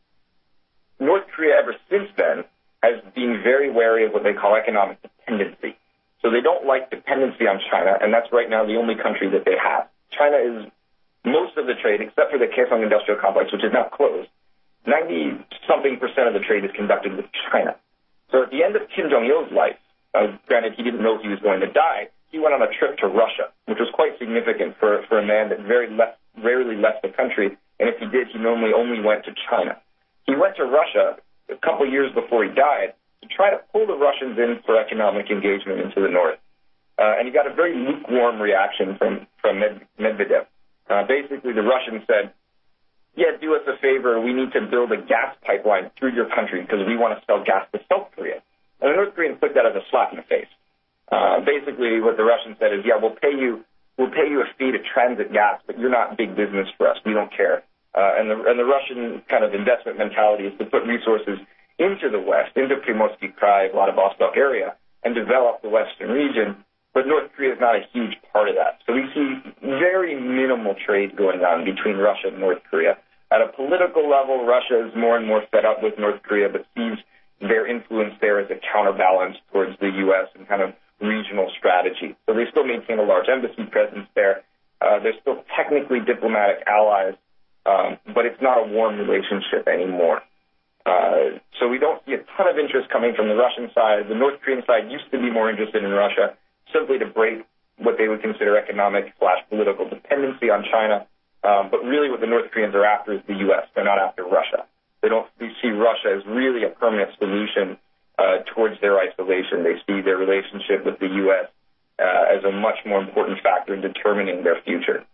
North Korea, ever since then, has been very wary of what they call economic dependency. So they don't like dependency on China, and that's right now the only country that they have. China is most of the trade, except for the Kaesong Industrial Complex, which is now closed. ninety-something percent of the trade is conducted with China. So at the end of Kim Jong-il's life, uh, granted he didn't know he was going to die, he went on a trip to Russia, which was quite significant for, for a man that very left, rarely left the country, and if he did, he normally only went to China. He went to Russia a couple years before he died to try to pull the Russians in for economic engagement into the north. Uh, and he got a very lukewarm reaction from, from Med- Medvedev. Uh, basically, the Russians said, yeah, do us a favor. We need to build a gas pipeline through your country because we want to sell gas to South Korea. And the North Koreans took that as a slap in the face. Uh, basically, what the Russians said is, yeah, we'll pay you, we'll pay you a fee to transit gas, but you're not big business for us. We don't care. Uh, and, the, and the Russian kind of investment mentality is to put resources into the West, into Primorsky Krai, Vladivostok area, and develop the Western region. But North Korea is not a huge part of that. So we see very minimal trade going on between Russia and North Korea. At a political level, Russia is more and more fed up with North Korea, but sees their influence there as a counterbalance towards the U S and kind of regional strategy. So they still maintain a large embassy presence there. Uh, they're still technically diplomatic allies. Um, but it's not a warm relationship anymore. Uh, so we don't see a ton of interest coming from the Russian side. The North Korean side used to be more interested in Russia simply to break what they would consider economic slash political dependency on China. Um, but really what the North Koreans are after is the U S. They're not after Russia. They don't they see Russia as really a permanent solution uh, towards their isolation. They see their relationship with the U S uh, as a much more important factor in determining their future.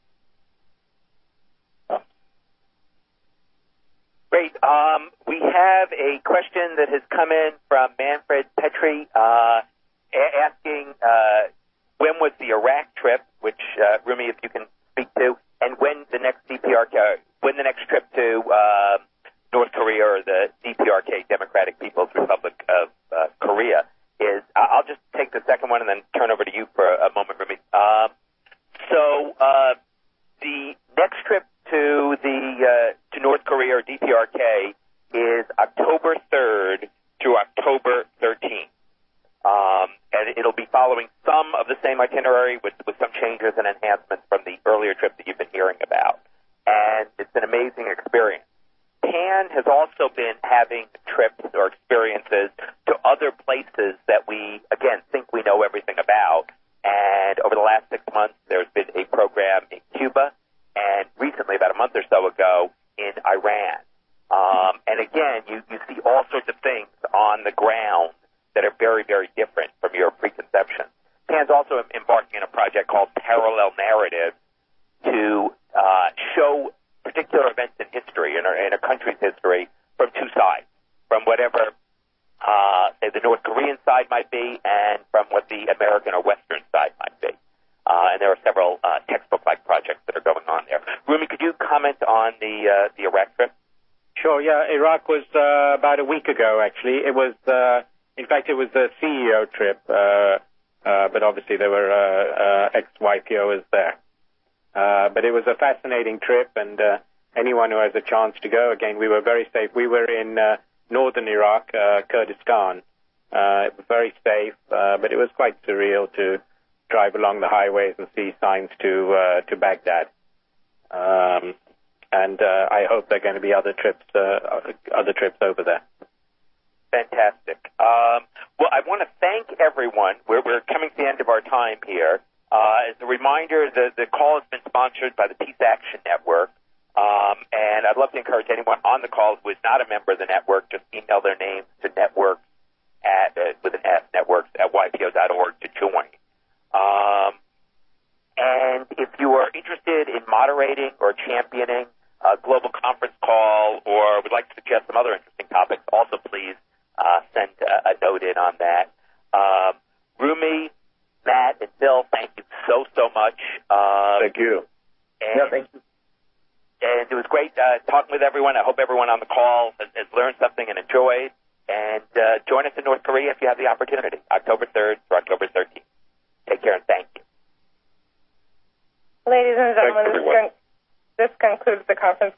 Great. Um, we have a question that has come in from Manfred Petri uh, a- asking uh, when was the Iraq trip, which, uh, Rumi, if you can speak to, and when the next D P R K, when the next trip to uh, North Korea or the D P R K, Democratic People's Republic of uh, Korea, is. I'll just take the second one and then turn over to you for a moment, Rumi. Um, so uh, the next trip to the uh, to North Korea or D P R K is October third through October thirteenth. Um, and it'll be following some of the same itinerary with, with some changes and enhancements from the earlier trip that you've been hearing about. And it's an amazing experience. Pan has also been having trips or experiences to other places that we, again, think we know everything about. And over the last six months, there's been a program in Cuba, and recently, about a month or so ago, in Iran. Um, and again, you, you see all sorts of things on the ground that are very, very different from your preconceptions. Japan's also embarking on a project called Parallel Narrative to uh, show particular events in history, in, our, in a country's history, from two sides, from whatever, uh, say, the North Korean side might be, and from what the American or Western side might be. Uh, and there are several uh, textbook-like projects that are going on there. Rumi, could you comment on the uh, the Iraq trip? Sure, yeah. Iraq was uh, about a week ago, actually. It was, uh, in fact, it was a C E O trip, uh, uh, but obviously there were uh, uh, ex-Y P Os there. Uh, but it was a fascinating trip, and uh, anyone who has a chance to go, again, we were very safe. We were in uh, northern Iraq, uh, Kurdistan. Uh, it was very safe, uh, but it was quite surreal to drive along the highways and see signs to uh, to Baghdad. Um, and uh, I hope there are going to be other trips, uh, other trips over there. Fantastic. Um, well, I want to thank everyone. We're, we're coming to the end of our time here. Uh, as a reminder, the, the call has been sponsored by the Peace Action Network, um, and I'd love to encourage anyone on the call who is not a member of the network, just email their names to networks at, uh, with an S, networks at Y P O dot org to join. Um, and if you are interested in moderating or championing a global conference call or would like to suggest some other interesting topics, also please uh, send a, a note in on that. Um, Rumi, Matt, and Bill, thank you so, so much. Um, thank you. And, yeah, thank you. And it was great uh, talking with everyone. I hope everyone on the call has, has learned something and enjoyed. And uh, join us in North Korea if you have the opportunity, October third through October thirteenth. Take care and thank you. Ladies and gentlemen, this, con- this concludes the conference